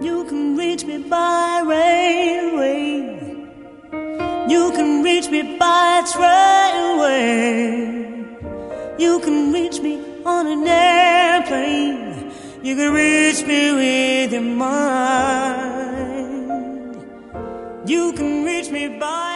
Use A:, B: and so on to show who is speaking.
A: You can reach me by railway. You can reach me by trainway. You can reach me on an airplane. You can reach me with your mind. You can reach me by